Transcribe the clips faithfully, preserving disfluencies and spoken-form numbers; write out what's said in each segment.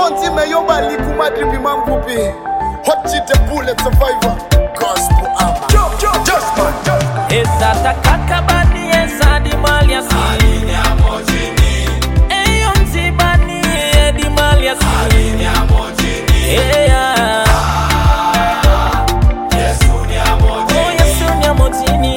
Bonzi me yo bali kuma dripi mangupi. Hot chit the bullet survivor. Gospel armor. Just man. Esa takakabani esa di maliasi. Aline amojini. Eyonzi bani di maliasi. Aline amojini. Yeah. Yesu ni amojini. Oh Yesu ni amojini.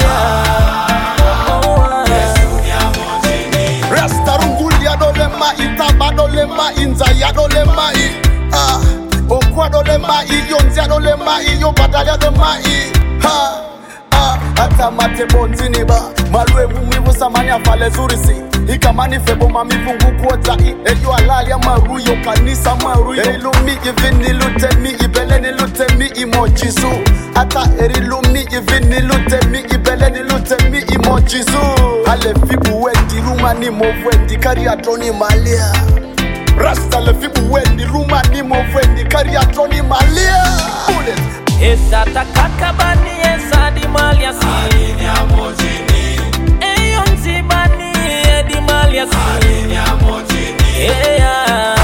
Rastarunguli adolema itaba dolema inza yadolema i ah okwa dolema i yonzi adolema i yo badaya dolema i ha ah ata mate bonzini ba malwe mumivu samani afale zurisi ikamani febo mamifungu kuota i eyo alali ya maruyo kanisa maruyo elumi ivini lutemi ibeleni lutemi imojisu ata erilumi ivini lutemi ibeleni lutemi imojisu ale fibu wendi ruma ni movendi kariatoni malia Rasta le fibu wendi ruma ni movendi kariatoni malia Bullet Esa takakabani esa di maliasi. Aline amojini. Eyonzi bani di maliasi. Aline amojini. Yeah.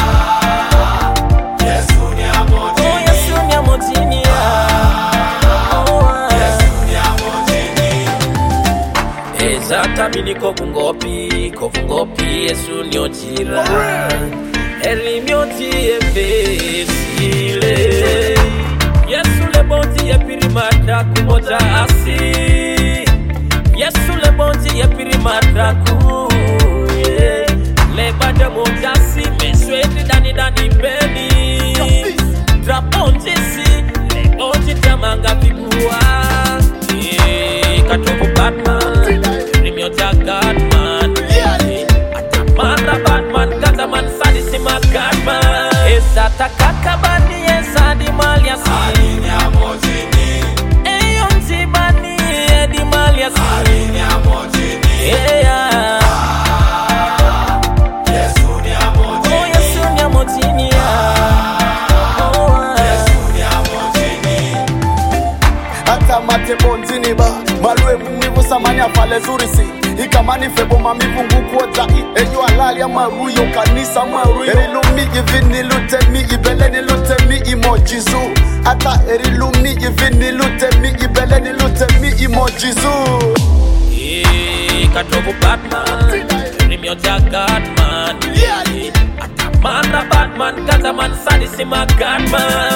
Yesu ni amojini. Oh Yesu ni amojini. Yesu ni amojini. Esa tamini kofungopi, kofungopi Yesu ni ojira. Eri mioti efesile. Yesu le bonti ye pirimata kumoja asi. Yesu le bonti ye pirimata ku. Yeah. Le bada moja si mesweti dani dani beni. Draponji si le bonti tamanga figua. Yeah. Katubu Batman, Rimyota Godman. Atamara Batman, Kataman Sadisima Godman. Esa takakabani esa di maliasi. Aline amojini. Eyonzi bani di maliasi. Aline amojini. Yeah. Yesu ni amojini. Oh Yesu ni amojini. Yesu ni amojini. Ata mate bonzini ba malwe mumivu samani afale zurisi ikamani febo mamifungu kuota i eyo alali ya maruyo kanisa maruyo erilumi ivini lutemi ibeleni lutemi imojizu ata erilumi ivini lutemi ibeleni lutemi imojizu Yeah. Katubu Batman, Rimyota Godman. Atamara Batman, Kataman Sadisima Godman.